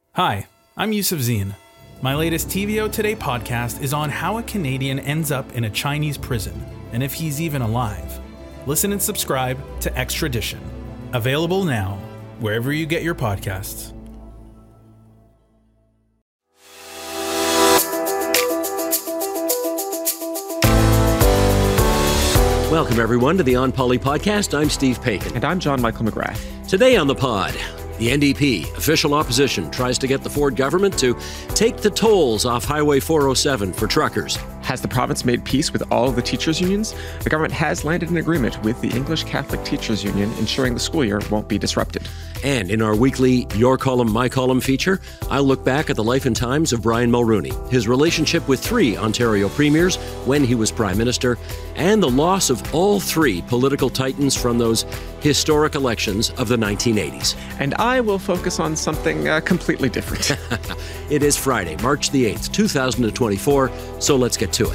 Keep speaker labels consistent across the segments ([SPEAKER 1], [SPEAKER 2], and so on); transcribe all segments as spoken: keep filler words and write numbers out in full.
[SPEAKER 1] Hi, I'm Yusuf Zine. My latest T V O Today podcast is on how a Canadian ends up in a Chinese prison and if he's even alive. Listen and subscribe to Extradition. Available now, wherever you get your podcasts.
[SPEAKER 2] Welcome, everyone, to the On Poly podcast. I'm Steve Paikin.
[SPEAKER 3] And I'm John Michael McGrath.
[SPEAKER 2] Today on the pod, the N D P, official opposition, tries to get the Ford government to take the tolls off Highway four oh seven for truckers.
[SPEAKER 3] Has the province made peace with all of the teachers' unions? The government has landed an agreement with the English Catholic Teachers Union, ensuring the school year won't be disrupted.
[SPEAKER 2] And in our weekly Your Column, My Column feature, I'll look back at the life and times of Brian Mulroney, his relationship with three Ontario premiers when he was Prime Minister, and the loss of all three political titans from those historic elections of the nineteen eighties.
[SPEAKER 3] And I will focus on something uh, completely different.
[SPEAKER 2] It is Friday, March the eighth, two thousand twenty-four, so let's get to it.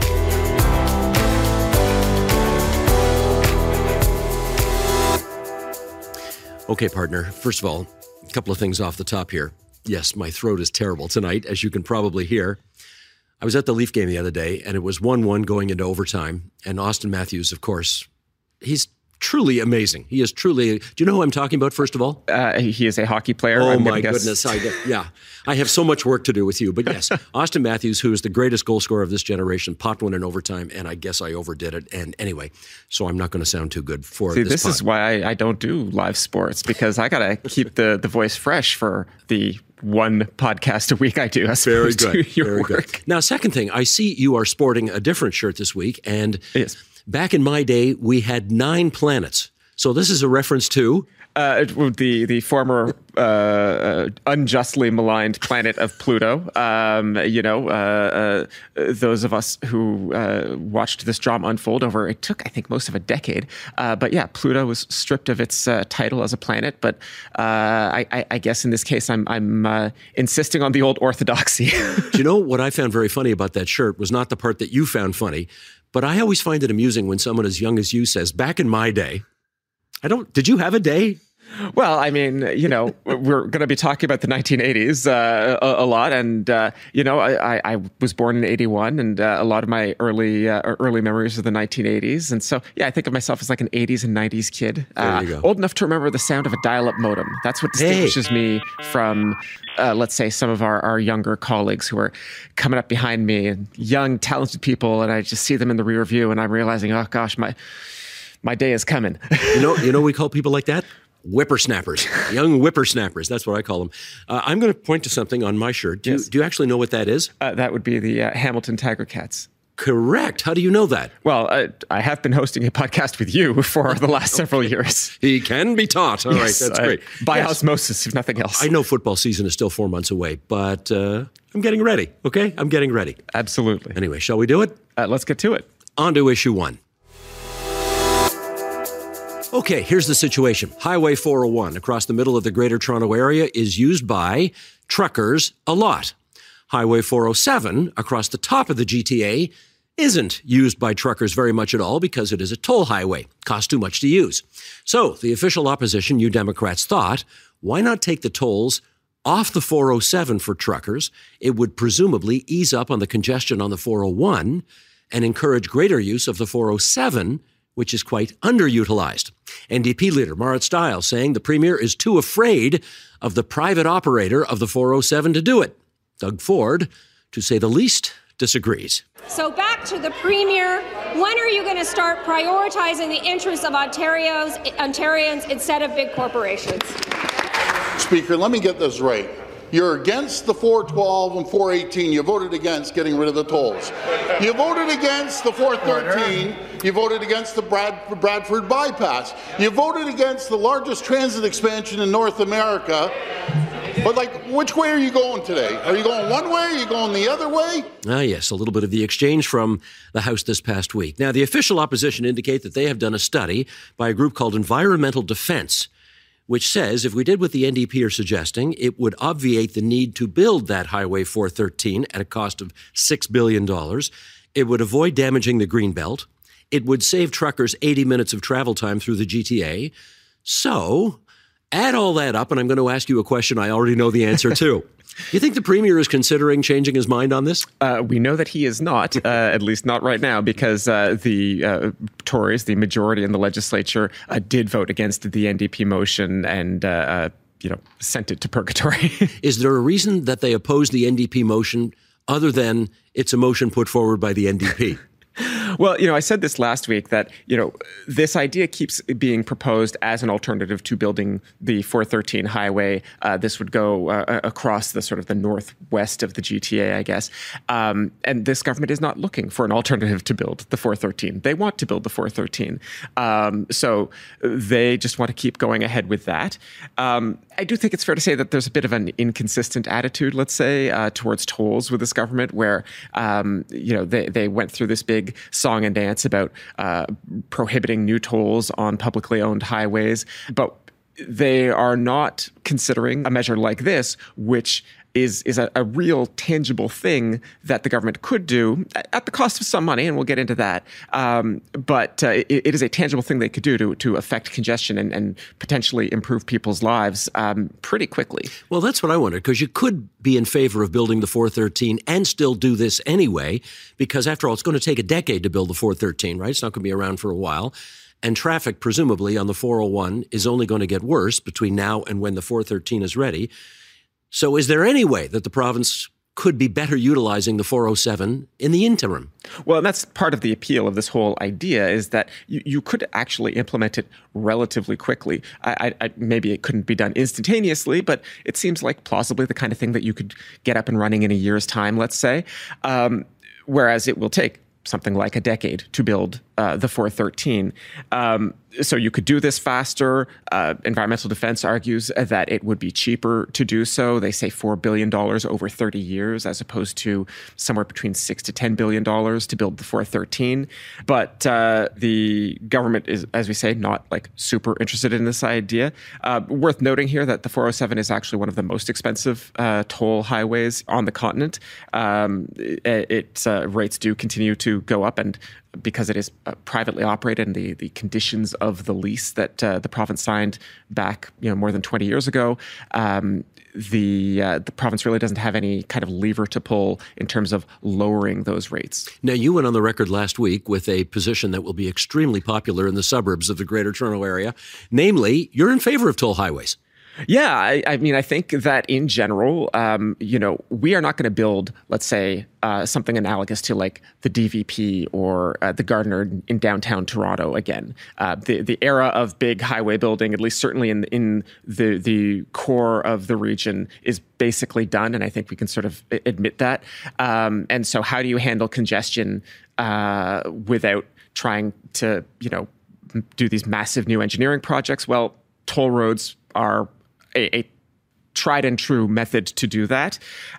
[SPEAKER 2] Okay, partner, first of all, a couple of things off the top here. Yes, my throat is terrible tonight, as you can probably hear. I was at the Leaf game the other day, and it was one one going into overtime. And Auston Matthews, of course, he's truly amazing. He is truly... Do you know who I'm talking about, first of all?
[SPEAKER 3] Uh, he is a hockey player.
[SPEAKER 2] Oh,
[SPEAKER 3] I'm
[SPEAKER 2] my
[SPEAKER 3] guess.
[SPEAKER 2] goodness. I, yeah, I have so much work to do with you. But yes, Auston Matthews, who is the greatest goal scorer of this generation, popped one in overtime, and I guess I overdid it. And anyway, so I'm not going to sound too good for
[SPEAKER 3] See,
[SPEAKER 2] this
[SPEAKER 3] this
[SPEAKER 2] pod.
[SPEAKER 3] is why I, I don't do live sports, because I got to keep the, the voice fresh for the one podcast a week I do. As
[SPEAKER 2] Very good.
[SPEAKER 3] To your
[SPEAKER 2] Very
[SPEAKER 3] work.
[SPEAKER 2] good. Now, second thing, I see you are sporting a different shirt this week. And
[SPEAKER 3] Yes.
[SPEAKER 2] back in my day, we had nine planets. So this is a reference to...
[SPEAKER 3] Uh, the the former uh, uh, unjustly maligned planet of Pluto. Um, you know, uh, uh, those of us who uh, watched this drama unfold over, it took, I think, most of a decade. Uh, but yeah, Pluto was stripped of its uh, title as a planet. But uh, I, I, I guess in this case, I'm, I'm uh, insisting on the old orthodoxy.
[SPEAKER 2] Do you know what I found very funny about that shirt was not the part that you found funny, but I always find it amusing when someone as young as you says, back in my day, I don't, did you have a day?
[SPEAKER 3] Well, I mean, you know, we're going to be talking about the nineteen eighties uh, a, a lot. And, uh, you know, I, I was born in eighty-one, and uh, a lot of my early uh, early memories are the nineteen eighties. And so, yeah, I think of myself as like an eighties and nineties kid.
[SPEAKER 2] There you
[SPEAKER 3] Uh,
[SPEAKER 2] go.
[SPEAKER 3] old enough to remember the sound of a dial-up modem. That's what distinguishes
[SPEAKER 2] Hey.
[SPEAKER 3] me from, uh, let's say, some of our, our younger colleagues who are coming up behind me, and young, talented people. And I just see them in the rear view, and I'm realizing, oh, gosh, my my day is coming.
[SPEAKER 2] You know, you know, we call people like that whippersnappers, young whippersnappers. That's what I call them. Uh, I'm going to point to something on my shirt. Do,
[SPEAKER 3] Yes.
[SPEAKER 2] you, do you actually know what that is?
[SPEAKER 3] Uh, that would be the uh, Hamilton Tiger Cats.
[SPEAKER 2] Correct. How do you know that?
[SPEAKER 3] Well, I, I have been hosting a podcast with you for the last several years.
[SPEAKER 2] He can be taught. All right,
[SPEAKER 3] Yes,
[SPEAKER 2] that's
[SPEAKER 3] uh,
[SPEAKER 2] great.
[SPEAKER 3] By
[SPEAKER 2] Yes.
[SPEAKER 3] osmosis, if nothing else.
[SPEAKER 2] I know football season is still four months away, but uh, I'm getting ready, okay? I'm getting ready.
[SPEAKER 3] Absolutely.
[SPEAKER 2] Anyway, shall we do it?
[SPEAKER 3] Uh, let's get to it.
[SPEAKER 2] On to issue one. Okay, here's the situation. Highway four oh one across the middle of the Greater Toronto Area is used by truckers a lot. Highway four oh seven across the top of the G T A isn't used by truckers very much at all because it is a toll highway. Costs too much to use. So the official opposition, you Democrats, thought, why not take the tolls off the four oh seven for truckers? It would presumably ease up on the congestion on the four oh one and encourage greater use of the four oh seven, which is quite underutilized. N D P leader Marit Stiles saying the Premier is too afraid of the private operator of the four oh seven to do it. Doug Ford, to say the least, disagrees.
[SPEAKER 4] So back to the Premier, when are you going to start prioritizing the interests of Ontario's, Ontarians instead of big corporations?
[SPEAKER 5] Speaker, let me get this right. You're against the four twelve and four eighteen. You voted against getting rid of the tolls. You voted against the four thirteen. You voted against the Brad, Bradford bypass. You voted against the largest transit expansion in North America. But, like, which way are you going today? Are you going one way? Are you going the other way?
[SPEAKER 2] Ah, yes, a little bit of the exchange from the House this past week. Now, the official opposition indicate that they have done a study by a group called Environmental Defence, which says if we did what the N D P are suggesting, it would obviate the need to build that Highway four thirteen at a cost of six billion dollars. It would avoid damaging the Greenbelt. It would save truckers eighty minutes of travel time through the G T A. So, Add all that up, and I'm going to ask you a question I already know the answer to. You think the premier is considering changing his mind on this?
[SPEAKER 3] Uh, we know that he is not, uh, at least not right now, because uh, the uh, Tories, the majority in the legislature, uh, did vote against the N D P motion and, uh, uh, you know, sent it to purgatory.
[SPEAKER 2] Is there a reason that they oppose the N D P motion other than it's a motion put forward by the N D P?
[SPEAKER 3] Well, you know, I said this last week that, you know, this idea keeps being proposed as an alternative to building the four thirteen highway. Uh, this would go uh, across the sort of the northwest of the G T A, I guess. Um, and this government is not looking for an alternative to build the four thirteen. They want to build the four thirteen. Um, so they just want to keep going ahead with that. Um, I do think it's fair to say that there's a bit of an inconsistent attitude, let's say, uh, towards tolls with this government, where, um, you know, they, they went through this big song and dance about uh, prohibiting new tolls on publicly owned highways. But they are not considering a measure like this, which is is a, a real tangible thing that the government could do at the cost of some money, and we'll get into that. Um, but uh, it, it is a tangible thing they could do to, to affect congestion and, and potentially improve people's lives um, pretty quickly.
[SPEAKER 2] Well, that's what I wondered, because you could be in favor of building the four thirteen and still do this anyway, because after all, it's going to take a decade to build the four thirteen, right? It's not going to be around for a while. And traffic, presumably, on the four oh one is only going to get worse between now and when the four thirteen is ready. So is there any way that the province could be better utilizing the four oh seven in the interim?
[SPEAKER 3] Well, and that's part of the appeal of this whole idea, is that you, you could actually implement it relatively quickly. I, I, maybe it couldn't be done instantaneously, but it seems like plausibly the kind of thing that you could get up and running in a year's time, let's say, um, whereas it will take something like a decade to build uh, the four thirteen. Um, so you could do this faster. Uh, Environmental Defense argues that it would be cheaper to do so. They say four billion dollars over thirty years, as opposed to somewhere between six to ten billion dollars to build the four thirteen. But uh, the government is, as we say, not like super interested in this idea. Uh, worth noting here that the four oh seven is actually one of the most expensive uh, toll highways on the continent. Um, it, its uh, rates do continue to go up, and because it is uh, privately operated, and the, the conditions of the lease that uh, the province signed back, you know, more than twenty years ago, um, the uh, the province really doesn't have any kind of lever to pull in terms of lowering those rates.
[SPEAKER 2] Now, you went on the record last week with a position that will be extremely popular in the suburbs of the Greater Toronto Area. Namely, you're in favor of toll highways.
[SPEAKER 3] Yeah, I, I mean, I think that in general, um, you know, we are not going to build, let's say, uh, something analogous to like the D V P or uh, the Gardiner in downtown Toronto again. Uh, the the era of big highway building, at least certainly in in the the core of the region, is basically done, and I think we can sort of admit that. Um, and so, how do you handle congestion uh, without trying to, you know, do these massive new engineering projects? Well, toll roads are A, a tried and true method to do that.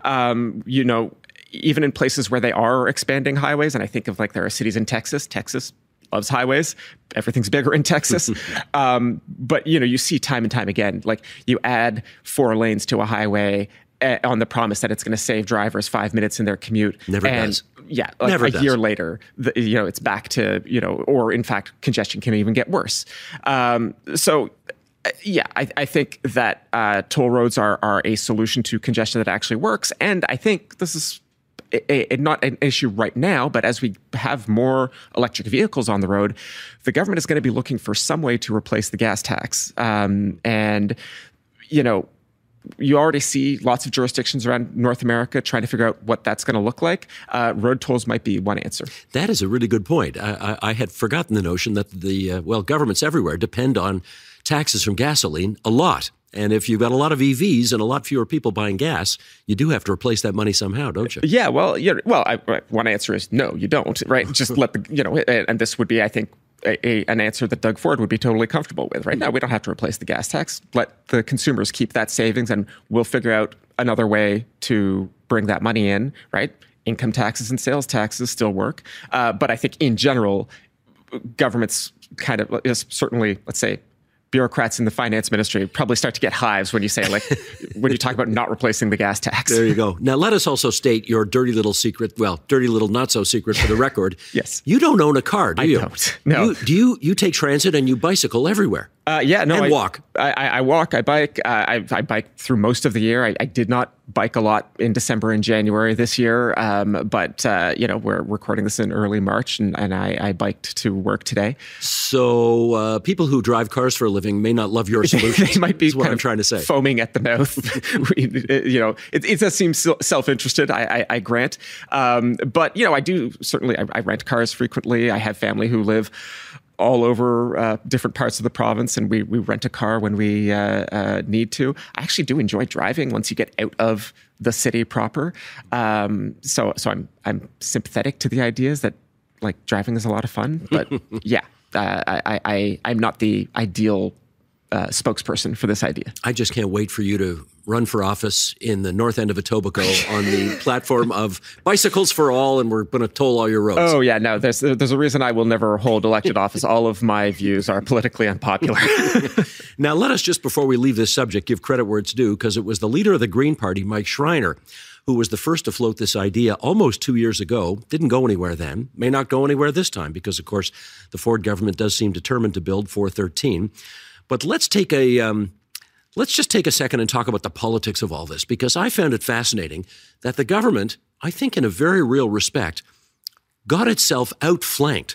[SPEAKER 3] Um, you know, even in places where they are expanding highways, and I think of like there are cities in Texas. Texas loves highways. Everything's bigger in Texas. um, but, you know, you see time and time again, like you add four lanes to a highway on the promise that it's going to save drivers five minutes in their commute.
[SPEAKER 2] Never
[SPEAKER 3] and,
[SPEAKER 2] does.
[SPEAKER 3] Yeah, like
[SPEAKER 2] Never
[SPEAKER 3] a
[SPEAKER 2] does.
[SPEAKER 3] year later, the, you know, it's back to, you know, or in fact, congestion can even get worse. Um, so, Yeah, I, I think that uh, toll roads are are a solution to congestion that actually works. And I think this is a, a, not an issue right now, but as we have more electric vehicles on the road, the government is going to be looking for some way to replace the gas tax. Um, and, you know, you already see lots of jurisdictions around North America trying to figure out what that's going to look like. Uh, road tolls might be one answer.
[SPEAKER 2] That is a really good point. I, I, I had forgotten the notion that the, uh, well, governments everywhere depend on taxes from gasoline a lot. And if you've got a lot of E Vs and a lot fewer people buying gas, you do have to replace that money somehow, don't you?
[SPEAKER 3] Yeah, well, yeah, well, I, one answer is no, you don't, right? Just let the, you know, and this would be, I think, A, a, an answer that Doug Ford would be totally comfortable with. Right now, we don't have to replace the gas tax. Let the consumers keep that savings, and we'll figure out another way to bring that money in, right? Income taxes and sales taxes still work. Uh, but I think in general, governments kind of, certainly, let's say, bureaucrats in the finance ministry probably start to get hives when you say, like, when you talk about not replacing the gas tax.
[SPEAKER 2] There you go. Now, let us also state your dirty little secret, well, dirty little not so secret for the record.
[SPEAKER 3] Yes.
[SPEAKER 2] You don't own a car, do
[SPEAKER 3] I
[SPEAKER 2] you?
[SPEAKER 3] don't. No.
[SPEAKER 2] You, do you, you take transit and you bicycle everywhere?
[SPEAKER 3] Uh, yeah, no,
[SPEAKER 2] and
[SPEAKER 3] I
[SPEAKER 2] walk.
[SPEAKER 3] I, I, I walk. I bike. Uh, I, I bike through most of the year. I, I did not bike a lot in December and January this year, um, but uh, you know, we're recording this in early March, and, and I, I biked to work today.
[SPEAKER 2] So uh, people who drive cars for a living may not love your solution.
[SPEAKER 3] They might be
[SPEAKER 2] is what
[SPEAKER 3] kind
[SPEAKER 2] I'm
[SPEAKER 3] of
[SPEAKER 2] trying to say.
[SPEAKER 3] Foaming at the mouth. You know, it, it does seem self-interested. I, I, I grant, um, but you know, I do certainly. I, I rent cars frequently. I have family who live all over uh, different parts of the province, and we we rent a car when we uh, uh, need to. I actually do enjoy driving once you get out of the city proper. Um, so so I'm I'm sympathetic to the ideas that like driving is a lot of fun, but yeah, uh, I, I I'm not the ideal uh, spokesperson for this idea.
[SPEAKER 2] I just can't wait for you to run for office in the north end of Etobicoke on the platform of bicycles for all, and we're going to toll all your roads.
[SPEAKER 3] Oh, yeah, no, there's there's a reason I will never hold elected office. All of my views are politically unpopular.
[SPEAKER 2] Now, let us just, before we leave this subject, give credit where it's due, because it was the leader of the Green Party, Mike Schreiner, who was the first to float this idea almost two years ago. Didn't go anywhere then, may not go anywhere this time, because, of course, the Ford government does seem determined to build four thirteen. But let's take a... Um, Let's just take a second and talk about the politics of all this, because I found it fascinating that the government, I think in a very real respect, got itself outflanked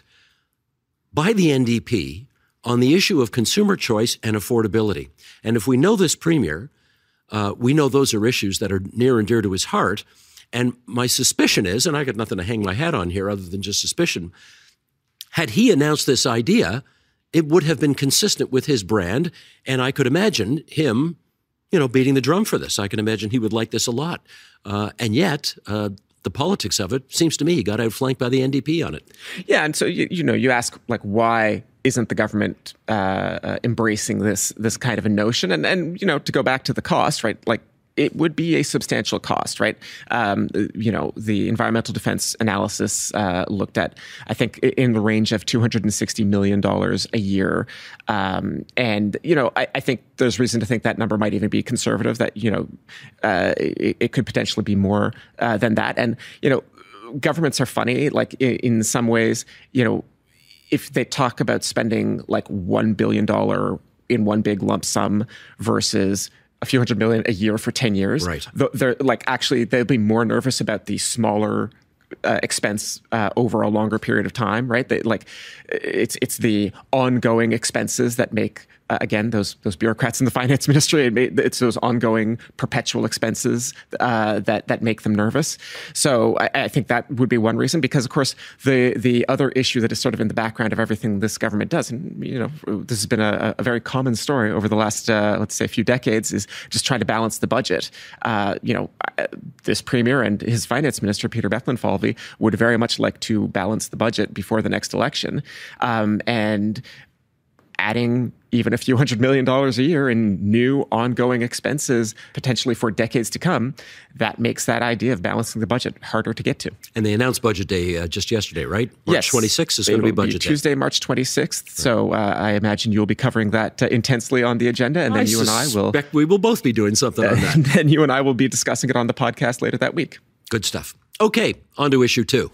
[SPEAKER 2] by the N D P on the issue of consumer choice and affordability. And if we know this premier, uh, we know those are issues that are near and dear to his heart. And my suspicion is, and I got nothing to hang my hat on here other than just suspicion, had he announced this idea, it would have been consistent with his brand, and I could imagine him, you know, beating the drum for this. I can imagine he would like this a lot. Uh, and yet, uh, the politics of it seems to me he got outflanked by the N D P on it.
[SPEAKER 3] Yeah, and so you, you know, you ask like, why isn't the government uh, uh, embracing this this kind of a notion? And and you know, to go back to the cost, right? Like, it would be a substantial cost, right? Um, you know, the environmental defense analysis uh, looked at, I think, in the range of two hundred sixty million dollars a year. Um, and, you know, I, I think there's reason to think that number might even be conservative, that, you know, uh, it, it could potentially be more uh, than that. And, you know, governments are funny, like in, in some ways, you know, if they talk about spending like one billion dollars in one big lump sum versus a few hundred million a year for ten years.
[SPEAKER 2] Right.
[SPEAKER 3] They're like, actually, they'll be more nervous about the smaller uh, expense uh, over a longer period of time, right? They, like, it's it's the ongoing expenses that make, uh, again, those those bureaucrats in the finance ministry, it's those ongoing perpetual expenses uh, that that make them nervous. So I, I think that would be one reason, because, of course, the the other issue that is sort of in the background of everything this government does, and, you know, this has been a, a very common story over the last, uh, let's say, a few decades, is just trying to balance the budget. Uh, you know, this premier and his finance minister, Peter Bethlenfalvy, would very much like to balance the budget before the next election. Um, and adding even a few hundred million dollars a year in new ongoing expenses, potentially for decades to come, that makes that idea of balancing the budget harder to get to. And
[SPEAKER 2] they announced Budget Day uh, just yesterday, right? March
[SPEAKER 3] yes.
[SPEAKER 2] twenty-sixth is going to be Budget
[SPEAKER 3] be
[SPEAKER 2] Day.
[SPEAKER 3] Tuesday, March twenty-sixth. Right. So uh, I imagine you'll be covering that uh, intensely on the agenda, and then
[SPEAKER 2] I
[SPEAKER 3] you and I will...
[SPEAKER 2] we will both be doing something on that.
[SPEAKER 3] And then you and I will be discussing it on the podcast later that week.
[SPEAKER 2] Good stuff. Okay, on to issue two.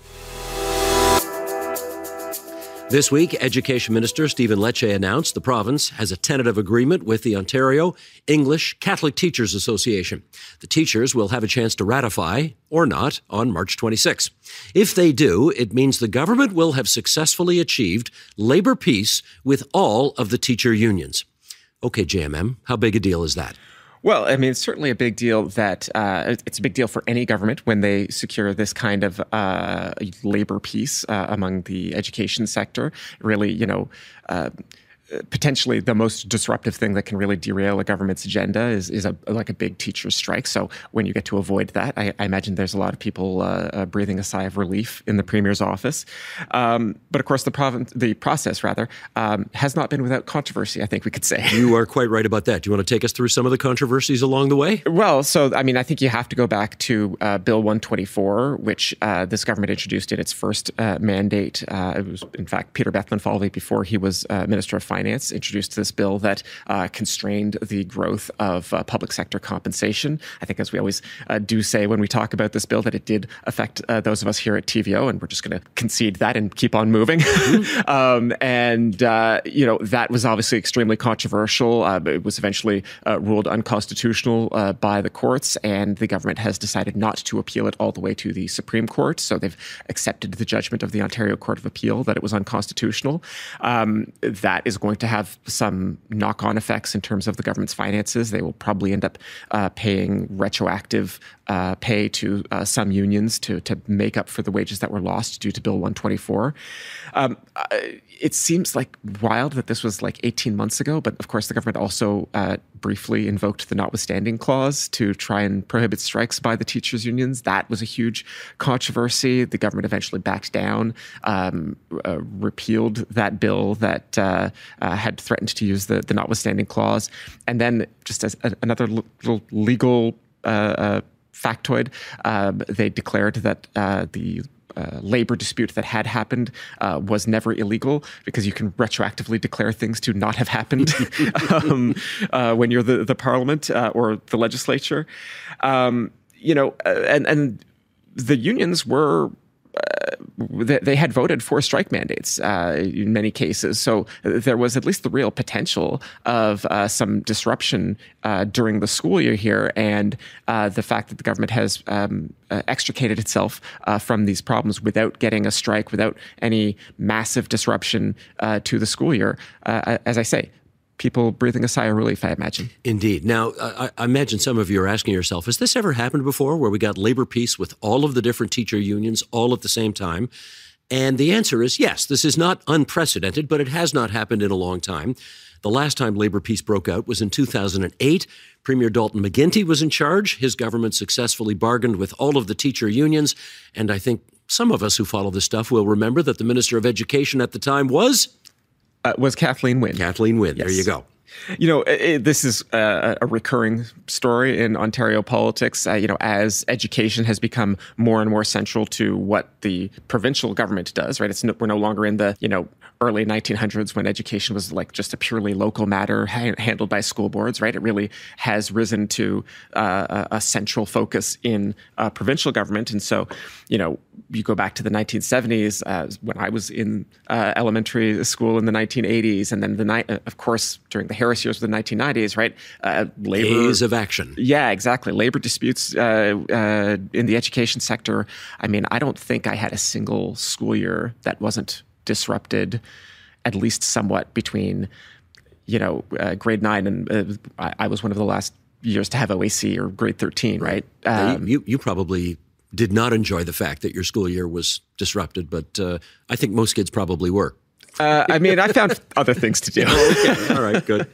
[SPEAKER 2] This week, Education Minister Stephen Lecce announced the province has a tentative agreement with the Ontario English Catholic Teachers Association. The teachers will have a chance to ratify, or not, on March twenty-sixth. If they do, it means the government will have successfully achieved labor peace with all of the teacher unions. Okay, J M M, how big a deal is that?
[SPEAKER 3] Well, I mean, it's certainly a big deal that uh, it's a big deal for any government when they secure this kind of uh, labor peace uh, among the education sector. Really, you know, uh, potentially the most disruptive thing that can really derail a government's agenda is is a like a big teacher's strike. So when you get to avoid that, I, I imagine there's a lot of people uh, uh, breathing a sigh of relief in the premier's office. Um, but of course, the province, the process rather, um, has not been without controversy, I think we could say.
[SPEAKER 2] You are quite right about that. Do you want to take us through some of the controversies along the way?
[SPEAKER 3] Well, so I mean, I think you have to go back to uh, Bill one twenty-four, which uh, this government introduced in its first uh, mandate. Uh, it was, in fact, Peter Bethlenfalvy before he was uh, Minister of Finance. Finance introduced this bill that uh, constrained the growth of uh, public sector compensation. I think, as we always uh, do say when we talk about this bill, that it did affect uh, those of us here at T V O, and we're just going to concede that and keep on moving. Mm-hmm. um, and, uh, you know, that was obviously extremely controversial. Uh, it was eventually uh, ruled unconstitutional uh, by the courts, and the government has decided not to appeal it all the way to the Supreme Court. So they've accepted the judgment of the Ontario Court of Appeal that it was unconstitutional. Um, that is going to have some knock-on effects in terms of the government's finances. They will probably end up uh, paying retroactive uh, pay to uh, some unions to to make up for the wages that were lost due to Bill one twenty-four. Um, it seems like wild that this was like eighteen months ago, but of course the government also uh, briefly invoked the notwithstanding clause to try and prohibit strikes by the teachers' unions. That was a huge controversy. The government eventually backed down, um, uh, repealed that bill that uh, uh, had threatened to use the, the notwithstanding clause. And then just as a, another little legal uh, uh, factoid, uh, they declared that uh, the Uh, labor dispute that had happened uh, was never illegal, because you can retroactively declare things to not have happened um, uh, when you're the, the parliament uh, or the legislature. Um, you know, uh, and, and the unions were Uh, they, they had voted for strike mandates uh, in many cases. So there was at least the real potential of uh, some disruption uh, during the school year here. And uh, the fact that the government has um, uh, extricated itself uh, from these problems without getting a strike, without any massive disruption uh, to the school year, uh, as I say, people breathing a sigh of relief, I imagine.
[SPEAKER 2] Indeed. Now, I, I imagine some of you are asking yourself, has this ever happened before, where we got labor peace with all of the different teacher unions all at the same time? And the answer is yes. This is not unprecedented, but it has not happened in a long time. The last time labor peace broke out was in two thousand eight. Premier Dalton McGuinty was in charge. His government successfully bargained with all of the teacher unions. And I think some of us who follow this stuff will remember that the Minister of Education at the time was...
[SPEAKER 3] Uh, was Kathleen Wynne.
[SPEAKER 2] Kathleen Wynne. Yes. There you go.
[SPEAKER 3] You know, it, this is a, a recurring story in Ontario politics. Uh, you know, as education has become more and more central to what the provincial government does, right? It's no, we're no longer in the, you know, early nineteen hundreds when education was like just a purely local matter ha- handled by school boards, right? It really has risen to uh, a central focus in uh, provincial government. And so, you know, you go back to the nineteen seventies uh, when I was in uh, elementary school in the nineteen eighties, and then the ni- of course during the Harris years of the nineteen nineties, right? Uh, labor
[SPEAKER 2] days of action.
[SPEAKER 3] Yeah, exactly. Labor disputes uh, uh, in the education sector. I mean, I don't think I had a single school year that wasn't disrupted, at least somewhat, between, you know, uh, grade nine and uh, I, I was one of the last years to have O A C, or grade thirteen, right?
[SPEAKER 2] Um, you, you probably did not enjoy the fact that your school year was disrupted, but uh, I think most kids probably were.
[SPEAKER 3] Uh, I mean, I found other things to do.
[SPEAKER 2] Okay. All right, good.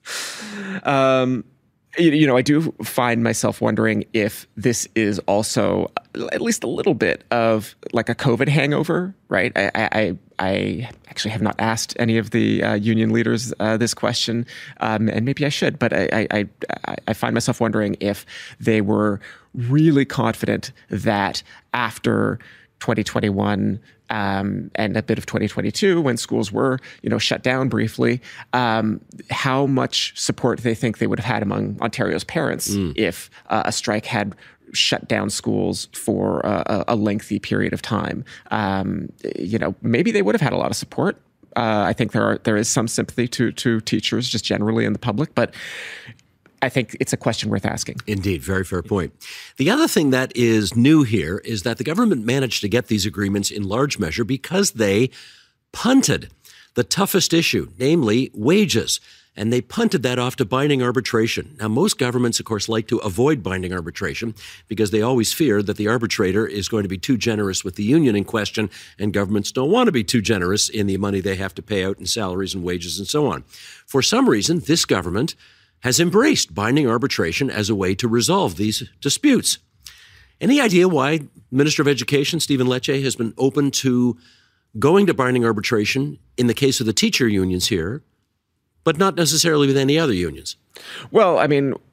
[SPEAKER 3] Um, you, you know, I do find myself wondering if this is also at least a little bit of like a COVID hangover, right? I, I, I actually have not asked any of the uh, union leaders uh, this question, um, and maybe I should, but I, I, I, I find myself wondering if they were really confident that after twenty twenty-one um, and a bit of twenty twenty-two, when schools were, you know, shut down briefly, um, how much support they think they would have had among Ontario's parents mm. if uh, a strike had shut down schools for a, a lengthy period of time. Um, you know, maybe they would have had a lot of support. Uh, I think there are there is some sympathy to to teachers just generally in the public, but I think it's a question worth asking.
[SPEAKER 2] Indeed. Very fair point. The other thing that is new here is that the government managed to get these agreements in large measure because they punted the toughest issue, namely wages. And they punted that off to binding arbitration. Now, most governments, of course, like to avoid binding arbitration because they always fear that the arbitrator is going to be too generous with the union in question, and governments don't want to be too generous in the money they have to pay out in salaries and wages and so on. For some reason, this government has embraced binding arbitration as a way to resolve these disputes. Any idea why Minister of Education, Stephen Lecce, has been open to going to binding arbitration in the case of the teacher unions here, but not necessarily with any other unions?
[SPEAKER 3] Well, I mean,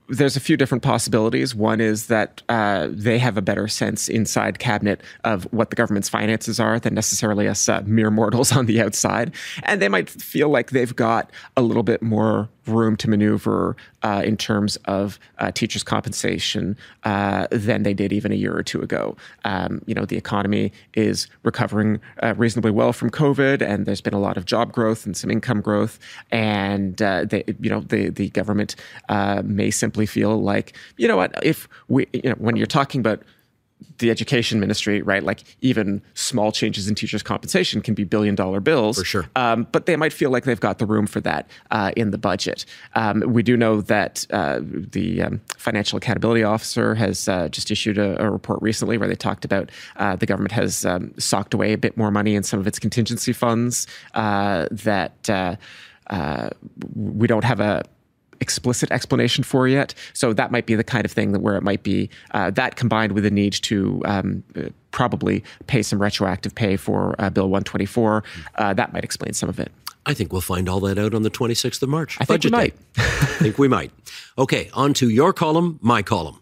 [SPEAKER 3] there's a few different possibilities. One is that uh, they have a better sense inside cabinet of what the government's finances are than necessarily us uh, mere mortals on the outside. And they might feel like they've got a little bit more room to maneuver uh, in terms of uh, teachers' compensation uh, than they did even a year or two ago. Um, you know, the economy is recovering uh, reasonably well from COVID, and there's been a lot of job growth and some income growth. And uh, they, you know, the the government uh, may simply feel like, you know what, if we, you know, when you're talking about the education ministry, right? Like even small changes in teachers' compensation can be billion dollar bills.
[SPEAKER 2] For sure.
[SPEAKER 3] Um, but they might feel like they've got the room for that uh, in the budget. Um, we do know that uh, the um, Financial Accountability Officer has uh, just issued a, a report recently where they talked about uh, the government has um, socked away a bit more money in some of its contingency funds uh, that uh, uh, we don't have a explicit explanation for yet. So that might be the kind of thing that where it might be uh, that combined with the need to um, probably pay some retroactive pay for uh, Bill one twenty-four, uh, that might explain some of it.
[SPEAKER 2] I think we'll find all that out on the twenty-sixth of March.
[SPEAKER 3] I think
[SPEAKER 2] Budget
[SPEAKER 3] we might.
[SPEAKER 2] Day. I think we might. Okay, on to your column, my column.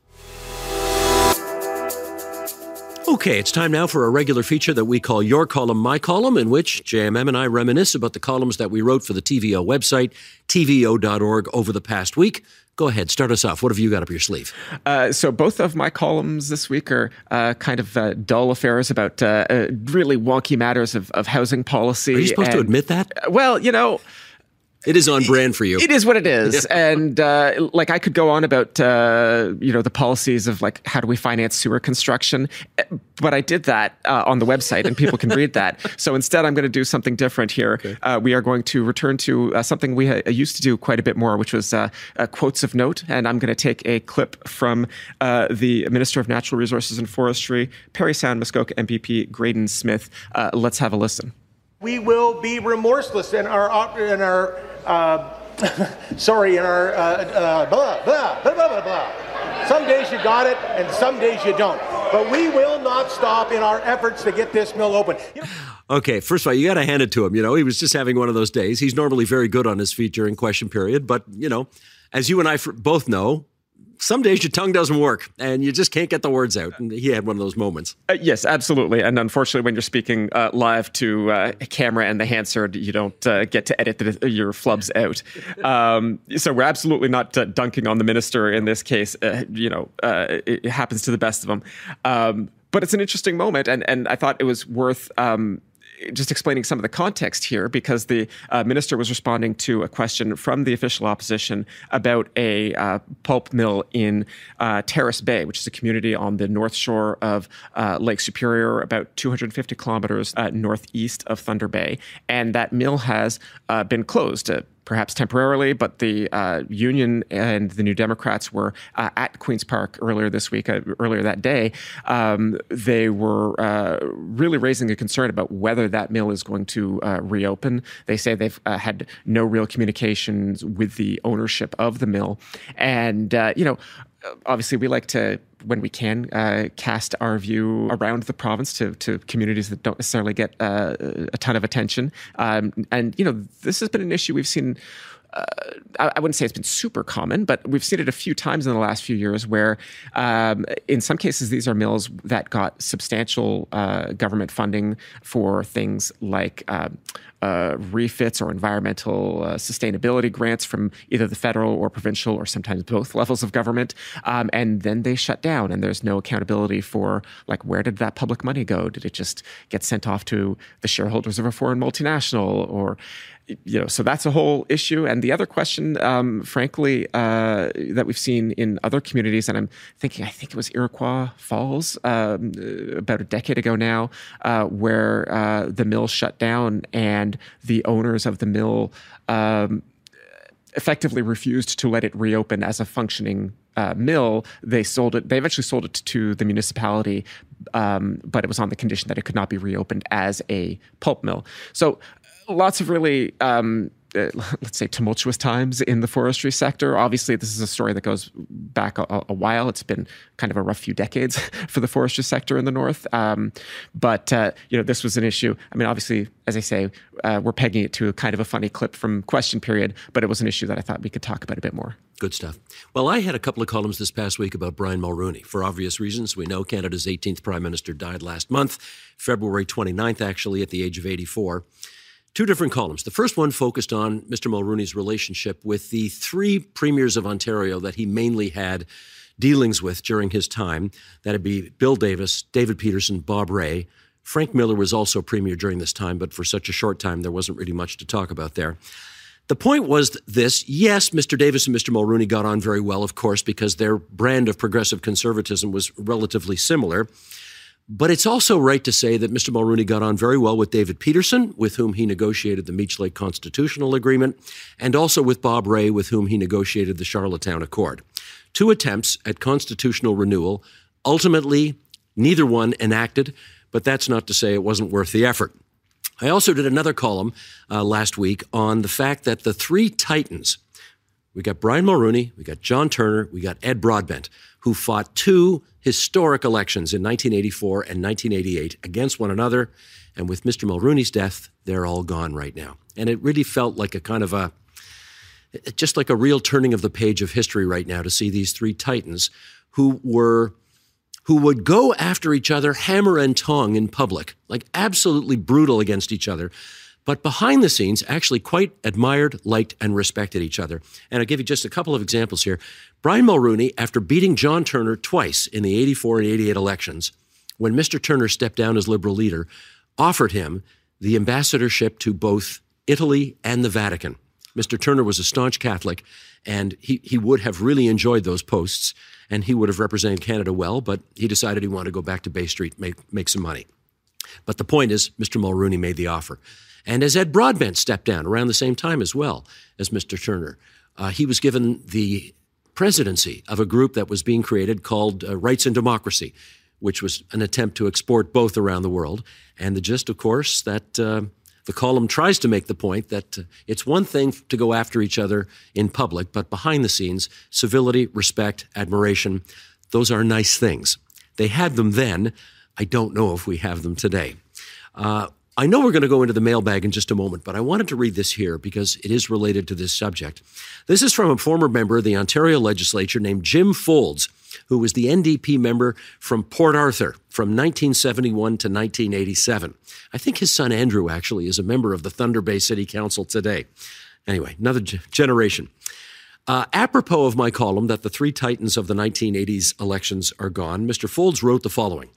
[SPEAKER 2] Okay, it's time now for a regular feature that we call Your Column, My Column, in which J M M and I reminisce about the columns that we wrote for the T V O website, T V O dot org, over the past week. Go ahead, start us off. What have you got up your sleeve?
[SPEAKER 3] Uh, so both of my columns this week are uh, kind of uh, dull affairs about uh, uh, really wonky matters of, of housing policy.
[SPEAKER 2] Are you supposed
[SPEAKER 3] and,
[SPEAKER 2] to admit that?
[SPEAKER 3] Uh, well, you know...
[SPEAKER 2] It is on brand for you.
[SPEAKER 3] It is what it is. And uh, like I could go on about, uh, you know, the policies of like, how do we finance sewer construction? But I did that uh, on the website and people can read that. So instead, I'm going to do something different here. Okay. Uh, we are going to return to uh, something we ha- used to do quite a bit more, which was uh, uh, quotes of note. And I'm going to take a clip from uh, the Minister of Natural Resources and Forestry, Parry Sound Muskoka M P P Graydon Smith. Uh, let's have a listen.
[SPEAKER 6] We will be remorseless in our in our uh, sorry in our uh, uh, blah, blah blah blah blah blah. Some days you got it, and some days you don't. But we will not stop in our efforts to get this mill open. You know-
[SPEAKER 2] Okay, first of all, you got to hand it to him. You know, he was just having one of those days. He's normally very good on his feet during question period, but you know, as you and I both know, some days your tongue doesn't work and you just can't get the words out. And he had one of those moments.
[SPEAKER 3] Uh, yes, absolutely. And unfortunately, when you're speaking uh, live to uh, a camera and the Hansard, you don't uh, get to edit the, your flubs out. Um, so we're absolutely not uh, dunking on the minister in this case. Uh, you know, uh, it, it happens to the best of them. Um, but it's an interesting moment. And, and I thought it was worth... Um, just explaining some of the context here, because the uh, minister was responding to a question from the official opposition about a uh, pulp mill in uh, Terrace Bay, which is a community on the north shore of uh, Lake Superior, about two hundred fifty kilometers uh, northeast of Thunder Bay. And that mill has uh, been closed. Uh, perhaps temporarily, but the uh, Union and the New Democrats were uh, at Queen's Park earlier this week, uh, earlier that day. Um, they were uh, really raising a concern about whether that mill is going to uh, reopen. They say they've uh, had no real communications with the ownership of the mill. And, uh, you know, obviously we like to, when we can, uh, cast our view around the province to, to communities that don't necessarily get uh, a ton of attention. Um, and, you know, this has been an issue we've seen. Uh, I, I wouldn't say it's been super common, but we've seen it a few times in the last few years where um, in some cases these are mills that got substantial uh, government funding for things like uh, uh, refits or environmental uh, sustainability grants from either the federal or provincial or sometimes both levels of government. Um, and then they shut down and there's no accountability for, like, where did that public money go? Did it just get sent off to the shareholders of a foreign multinational? Or, you know, so that's a whole issue. And the other question, um, frankly, uh, that we've seen in other communities, and I'm thinking, I think it was Iroquois Falls um, about a decade ago now, uh, where uh, the mill shut down and the owners of the mill um, effectively refused to let it reopen as a functioning uh, mill. They sold it. They eventually sold it to the municipality, um, but it was on the condition that it could not be reopened as a pulp mill. So lots of really um, uh, let's say, tumultuous times in the forestry sector. Obviously, this is a story that goes back a, a while. It's been kind of a rough few decades for the forestry sector in the North. Um, but, uh, you know, this was an issue. I mean, obviously, as I say, uh, we're pegging it to a kind of a funny clip from Question Period, but it was an issue that I thought we could talk about a bit more.
[SPEAKER 2] Good stuff. Well, I had a couple of columns this past week about Brian Mulroney. For obvious reasons, we know Canada's eighteenth Prime Minister died last month, February twenty-ninth, actually, at the age of eighty-four. Two different columns. The first one focused on Mister Mulroney's relationship with the three premiers of Ontario that he mainly had dealings with during his time. That'd be Bill Davis, David Peterson, Bob Rae. Frank Miller was also premier during this time, but for such a short time, there wasn't really much to talk about there. The point was this: yes, Mister Davis and Mister Mulroney got on very well, of course, because their brand of progressive conservatism was relatively similar. But it's also right to say that Mister Mulroney got on very well with David Peterson, with whom he negotiated the Meech Lake Constitutional Agreement, and also with Bob Rae, with whom he negotiated the Charlottetown Accord. Two attempts at constitutional renewal. Ultimately, neither one enacted, but that's not to say it wasn't worth the effort. I also did another column uh, last week on the fact that the three titans, we got Brian Mulroney, we got John Turner, we got Ed Broadbent, who fought two historic elections in nineteen eighty-four and nineteen eighty-eight against one another. And with Mister Mulroney's death, they're all gone right now. And it really felt like a kind of a, just like a real turning of the page of history right now to see these three titans who were, who would go after each other hammer and tong in public, like absolutely brutal against each other, but behind the scenes actually quite admired, liked, and respected each other. And I'll give you just a couple of examples here. Brian Mulroney, after beating John Turner twice in the eighty-four and eighty-eight elections, when Mister Turner stepped down as Liberal leader, offered him the ambassadorship to both Italy and the Vatican. Mister Turner was a staunch Catholic, and he, he would have really enjoyed those posts, and he would have represented Canada well, but he decided he wanted to go back to Bay Street, make, make some money. But the point is, Mister Mulroney made the offer. And as Ed Broadbent stepped down around the same time as well as Mister Turner, uh, he was given the presidency of a group that was being created called uh, Rights and Democracy, which was an attempt to export both around the world. And the gist, of course, that uh, the column tries to make the point that uh, it's one thing to go after each other in public, but behind the scenes, civility, respect, admiration, those are nice things. They had them then. I don't know if we have them today. Uh, I know we're going to go into the mailbag in just a moment, but I wanted to read this here because it is related to this subject. This is from a former member of the Ontario legislature named Jim Folds, who was the N D P member from Port Arthur from nineteen seventy-one to nineteen eighty-seven. I think his son Andrew actually is a member of the Thunder Bay City Council today. Anyway, another g- generation. Uh, apropos of my column that the three titans of the nineteen eighties elections are gone, Mister Folds wrote the following.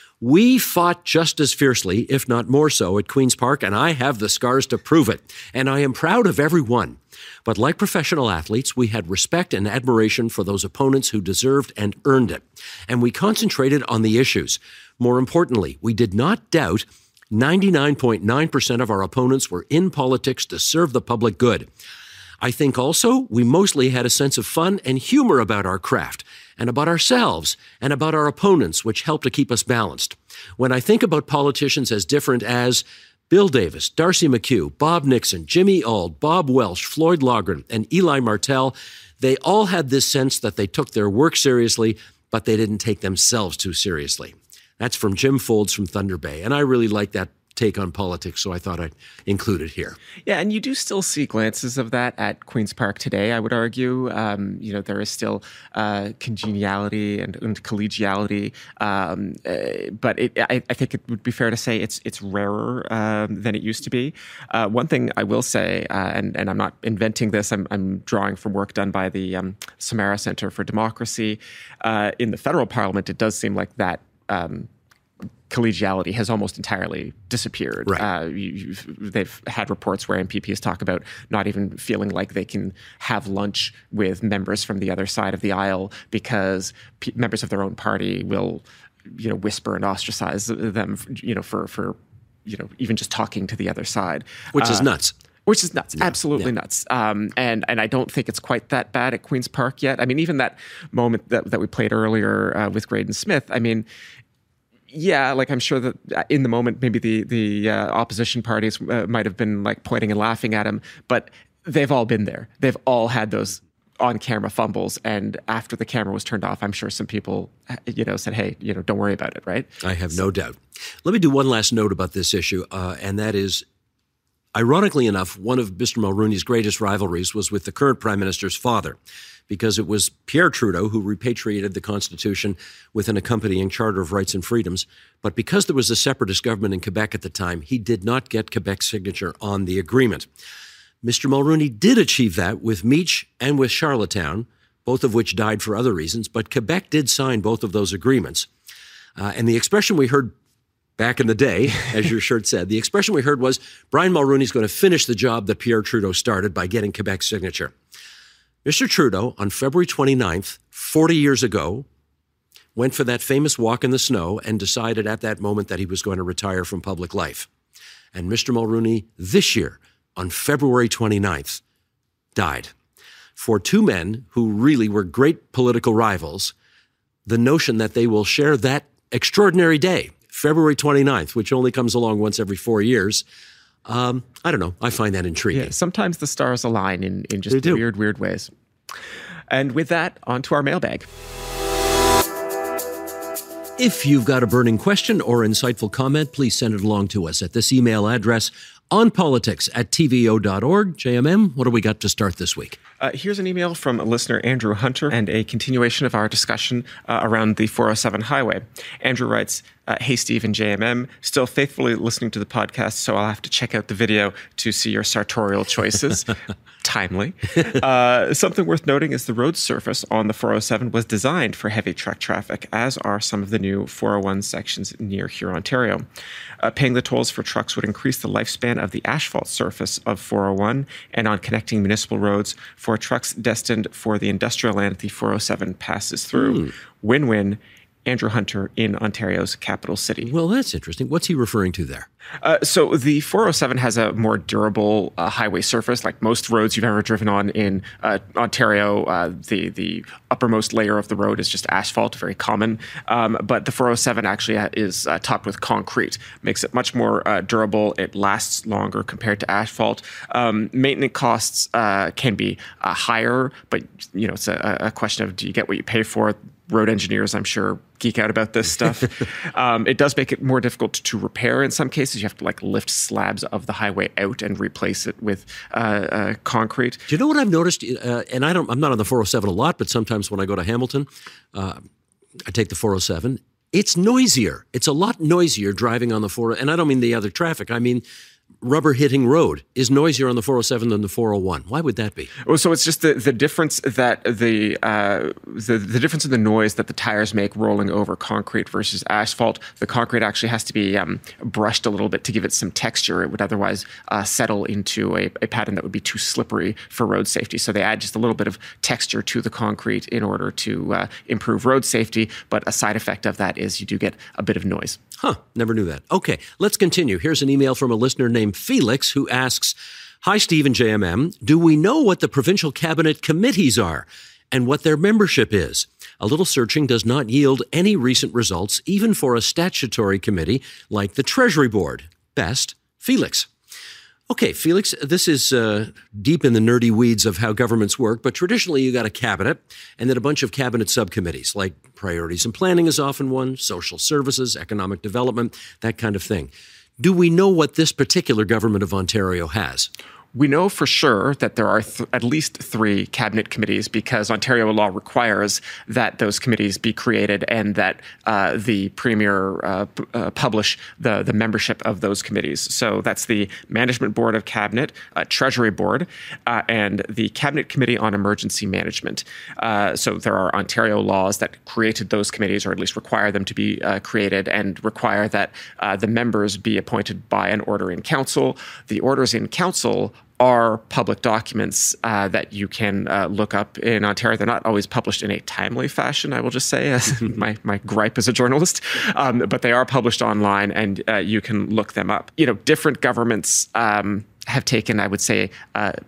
[SPEAKER 2] We fought just as fiercely, if not more so, at Queen's Park, and I have the scars to prove it, and I am proud of every one. But like professional athletes, we had respect and admiration for those opponents who deserved and earned it, and we concentrated on the issues. More importantly, we did not doubt ninety-nine point nine percent of our opponents were in politics to serve the public good. I think also we mostly had a sense of fun and humor about our craft, and about ourselves, and about our opponents, which helped to keep us balanced. When I think about politicians as different as Bill Davis, Darcy McHugh, Bob Nixon, Jimmy Auld, Bob Welsh, Floyd Logren, and Eli Martel, they all had this sense that they took their work seriously, but they didn't take themselves too seriously. That's from Jim Folds from Thunder Bay, and I really like that take on politics, so I thought I'd include it here.
[SPEAKER 3] Yeah, and you do still see glances of that at Queen's Park today, I would argue. Um, you know, there is still uh, congeniality and, and collegiality, um, uh, but it, I, I think it would be fair to say it's it's rarer um, than it used to be. Uh, one thing I will say, uh, and, and I'm not inventing this, I'm, I'm drawing from work done by the um, Samara Center for Democracy. Uh, in the federal parliament, it does seem like that um, collegiality has almost entirely disappeared.
[SPEAKER 2] Right.
[SPEAKER 3] Uh, you, they've had reports where M P Ps talk about not even feeling like they can have lunch with members from the other side of the aisle because p- members of their own party will, you know, whisper and ostracize them, you know, for, for you know, even just talking to the other side.
[SPEAKER 2] Which is
[SPEAKER 3] uh,
[SPEAKER 2] nuts.
[SPEAKER 3] Which is nuts,
[SPEAKER 2] Yeah,
[SPEAKER 3] absolutely
[SPEAKER 2] yeah.
[SPEAKER 3] nuts. Um, and and I don't think it's quite that bad at Queen's Park yet. I mean, even that moment that, that we played earlier uh, with Graydon Smith, I mean, Yeah, like I'm sure that in the moment, maybe the the uh, opposition parties uh, might have been like pointing and laughing at him, but they've all been there. They've all had those on-camera fumbles, and after the camera was turned off, I'm sure some people, you know, said, "Hey, you know, don't worry about it," right?
[SPEAKER 2] I have so. no doubt. Let me do one last note about this issue, uh, and that is, ironically enough, one of Mister Mulroney's greatest rivalries was with the current Prime Minister's father, because it was Pierre Trudeau who repatriated the Constitution with an accompanying Charter of Rights and Freedoms. But because there was a separatist government in Quebec at the time, he did not get Quebec's signature on the agreement. Mister Mulroney did achieve that with Meech and with Charlottetown, both of which died for other reasons, but Quebec did sign both of those agreements. Uh, and the expression we heard back in the day, as your shirt said, the expression we heard was, Brian Mulroney's going to finish the job that Pierre Trudeau started by getting Quebec's signature. Mister Trudeau, on February twenty-ninth, forty years ago, went for that famous walk in the snow and decided at that moment that he was going to retire from public life. And Mister Mulroney, this year, on February twenty-ninth, died. For two men who really were great political rivals, the notion that they will share that extraordinary day, February twenty-ninth, which only comes along once every four years, um, I don't know. I find that intriguing.
[SPEAKER 3] Yeah, sometimes the stars align in, in just weird, weird ways. And with that, on to our mailbag.
[SPEAKER 2] If you've got a burning question or insightful comment, please send it along to us at this email address, onpolitics at t v o dot org. J M M, what do we got to start this week?
[SPEAKER 3] Uh, here's an email from listener Andrew Hunter and a continuation of our discussion uh, around the four oh seven highway. Andrew writes, uh, hey, Steve and J M M, still faithfully listening to the podcast, so I'll have to check out the video to see your sartorial choices. Timely. Uh, something worth noting is the road surface on the four oh seven was designed for heavy truck traffic, as are some of the new four oh one sections near Huron, Ontario. Uh, paying the tolls for trucks would increase the lifespan of the asphalt surface of four oh one, and on connecting municipal roads for trucks destined for the industrial land the four oh seven passes through. Mm. Win-win. Andrew Hunter in Ontario's capital city.
[SPEAKER 2] Well, that's interesting. What's he referring to there?
[SPEAKER 3] Uh, so the four oh seven has a more durable uh, highway surface, like most roads you've ever driven on in uh, Ontario. Uh, the the uppermost layer of the road is just asphalt, very common. Um, but the four oh seven actually is uh, topped with concrete, makes it much more uh, durable. It lasts longer compared to asphalt. Um, maintenance costs uh, can be uh, higher, but you know it's a, a question of do you get what you pay for? Road engineers, I'm sure, geek out about this stuff. um, it does make it more difficult to repair in some cases. You have to like lift slabs of the highway out and replace it with uh, uh, concrete.
[SPEAKER 2] Do you know what I've noticed? Uh, and I don't, I'm not on the four oh seven a lot, but sometimes when I go to Hamilton, uh, I take the four oh seven. It's noisier. It's a lot noisier driving on the four. And I don't mean the other traffic. I mean rubber hitting road is noisier on the four oh seven than the four oh one. Why would that be?
[SPEAKER 3] Oh, so it's just the, the difference that the, uh, the the difference in the noise that the tires make rolling over concrete versus asphalt. The concrete actually has to be um, brushed a little bit to give it some texture. It would otherwise uh, settle into a, a pattern that would be too slippery for road safety. So they add just a little bit of texture to the concrete in order to uh, improve road safety. But a side effect of that is you do get a bit of noise.
[SPEAKER 2] Huh, never knew that. Okay, let's continue. Here's an email from a listener named Felix who asks, hi, Steve and J M M. Do we know what the provincial cabinet committees are and what their membership is? A little searching does not yield any recent results, even for a statutory committee like the Treasury Board. Best, Felix. Okay, Felix, this is uh, deep in the nerdy weeds of how governments work, but traditionally you got a cabinet and then a bunch of cabinet subcommittees, like priorities and planning is often one, social services, economic development, that kind of thing. Do we know what this particular government of Ontario has?
[SPEAKER 3] We know for sure that there are th- at least three cabinet committees because Ontario law requires that those committees be created and that uh, the premier uh, p- uh, publish the, the membership of those committees. So that's the Management Board of Cabinet, uh, Treasury Board, uh, and the Cabinet Committee on Emergency Management. Uh, so there are Ontario laws that created those committees, or at least require them to be uh, created, and require that uh, the members be appointed by an order in council. The orders in council are public documents uh, that you can uh, look up in Ontario. They're not always published in a timely fashion, I will just say, as my, my gripe as a journalist, um, but they are published online and uh, you can look them up. You know, different governments um, have taken, I would say, uh,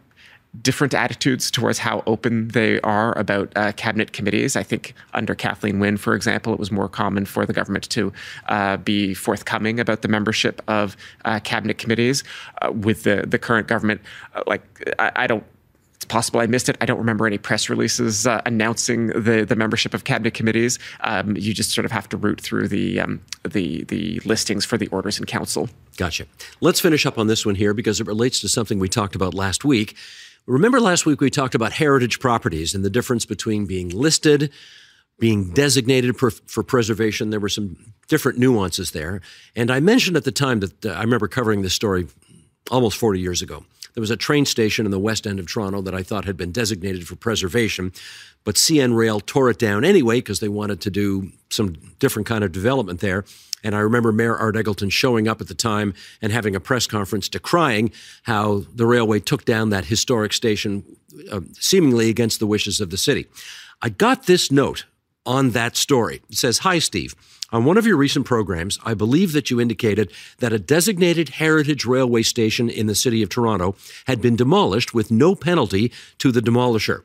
[SPEAKER 3] different attitudes towards how open they are about uh, cabinet committees. I think under Kathleen Wynne, for example, it was more common for the government to uh, be forthcoming about the membership of uh, cabinet committees. Uh, with the, the current government, uh, like I, I don't, it's possible I missed it. I don't remember any press releases uh, announcing the, the membership of cabinet committees. Um, you just sort of have to root through the um, the the listings for the orders in council.
[SPEAKER 2] Gotcha. Let's finish up on this one here because it relates to something we talked about last week. Remember last week we talked about heritage properties and the difference between being listed, being designated for, for preservation. There were some different nuances there. And I mentioned at the time that uh, I remember covering this story almost forty years ago. There was a train station in the west end of Toronto that I thought had been designated for preservation, but C N Rail tore it down anyway because they wanted to do some different kind of development there. And I remember Mayor Art Eggleton showing up at the time and having a press conference decrying how the railway took down that historic station, uh, seemingly against the wishes of the city. I got this note on that story. It says, "Hi, Steve. On one of your recent programs, I believe that you indicated that a designated heritage railway station in the city of Toronto had been demolished with no penalty to the demolisher.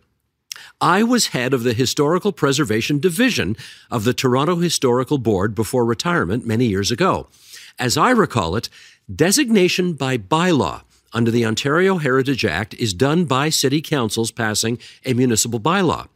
[SPEAKER 2] I was head of the Historical Preservation Division of the Toronto Historical Board before retirement many years ago. As I recall it, designation by bylaw under the Ontario Heritage Act is done by city councils passing a municipal bylaw.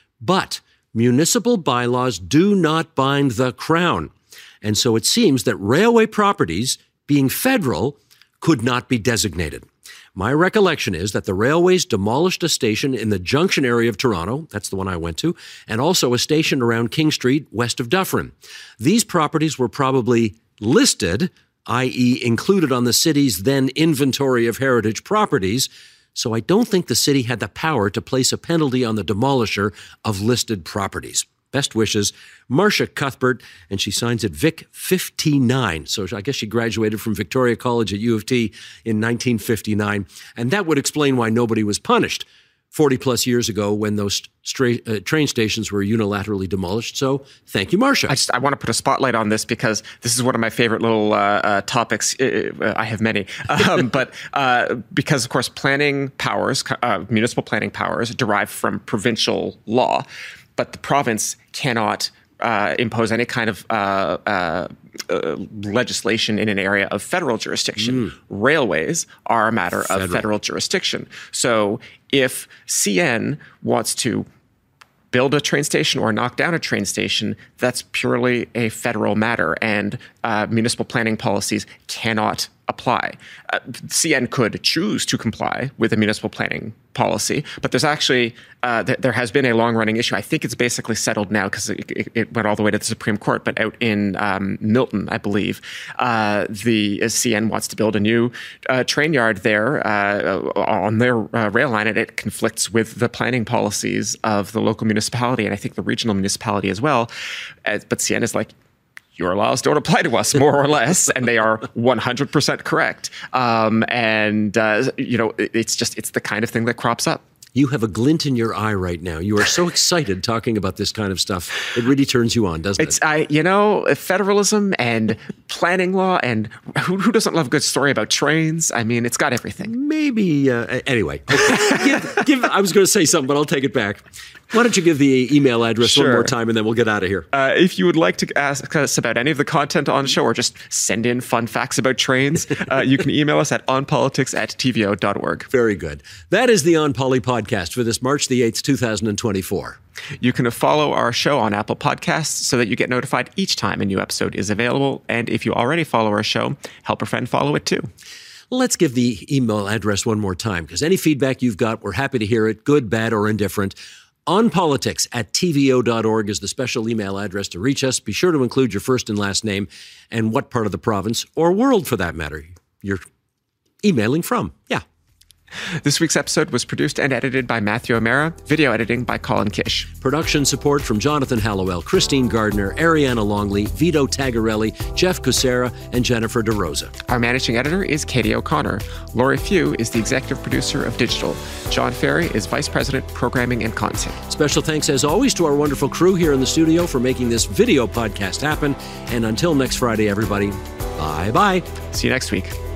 [SPEAKER 2] But municipal bylaws do not bind the Crown. And so it seems that railway properties, being federal, could not be designated. My recollection is that the railways demolished a station in the Junction area of Toronto, that's the one I went to, and also a station around King Street west of Dufferin. These properties were probably listed, that is included on the city's then inventory of heritage properties, so I don't think the city had the power to place a penalty on the demolisher of listed properties. Best wishes, Marcia Cuthbert," and she signs it Vic fifty-nine. So I guess she graduated from Victoria College at U of T in nineteen fifty-nine. And that would explain why nobody was punished forty plus years ago when those straight, uh, train stations were unilaterally demolished. So thank you, Marcia.
[SPEAKER 3] I just I want to put a spotlight on this because this is one of my favorite little uh, uh, topics. Uh, I have many, um, but uh, because of course planning powers, uh, municipal planning powers, derive from provincial law, but the province cannot uh, impose any kind of uh, uh, uh, legislation in an area of federal jurisdiction. Mm. Railways are a matter federal. of federal jurisdiction. So if C N wants to build a train station or knock down a train station, that's purely a federal matter, and uh, municipal planning policies cannot apply. Uh, C N could choose to comply with a municipal planning policy, but there's actually, uh, th- there has been a long-running issue. I think it's basically settled now because it, it, it went all the way to the Supreme Court, but out in um, Milton, I believe, uh, the uh, C N wants to build a new uh, train yard there uh, on their uh, rail line, and it conflicts with the planning policies of the local municipality, and I think the regional municipality as well. Uh, but C N is like, your laws don't apply to us, more or less, and they are one hundred percent correct. Um, and, uh, you know, it's just, it's the kind of thing that crops up.
[SPEAKER 2] You have a glint in your eye right now. You are so excited talking about this kind of stuff. It really turns you on, doesn't
[SPEAKER 3] it's,
[SPEAKER 2] it?
[SPEAKER 3] I, you know, federalism and planning law, and who, who doesn't love a good story about trains? I mean, it's got everything.
[SPEAKER 2] Maybe. Uh, anyway, okay. give, give, I was going to say something, but I'll take it back. Why don't you give the email address
[SPEAKER 3] Sure.
[SPEAKER 2] one more time, and then we'll get out of here.
[SPEAKER 3] Uh, if you would like to ask us about any of the content on the show or just send in fun facts about trains, uh, you can email us at onpolitics at t v o dot org.
[SPEAKER 2] Very good. That is the On Poly podcast for this March the eighth, twenty twenty-four.
[SPEAKER 3] You can follow our show on Apple Podcasts so that you get notified each time a new episode is available. And if you already follow our show, help a friend follow it too.
[SPEAKER 2] Let's give the email address one more time, because any feedback you've got, we're happy to hear it, good, bad, or indifferent. onpolitics at t v o dot org is the special email address to reach us. Be sure to include your first and last name and what part of the province, or world for that matter, you're emailing from. Yeah.
[SPEAKER 3] This week's episode was produced and edited by Matthew O'Mara, video editing by Colin Kish.
[SPEAKER 2] Production support from Jonathan Hallowell, Christine Gardner, Ariana Longley, Vito Tagarelli, Jeff Kucera, and Jennifer DeRosa.
[SPEAKER 3] Our managing editor is Katie O'Connor. Laurie Few is the executive producer of Digital. John Ferry is vice president, programming and content.
[SPEAKER 2] Special thanks, as always, to our wonderful crew here in the studio for making this video podcast happen. And until next Friday, everybody, bye-bye.
[SPEAKER 3] See you next week.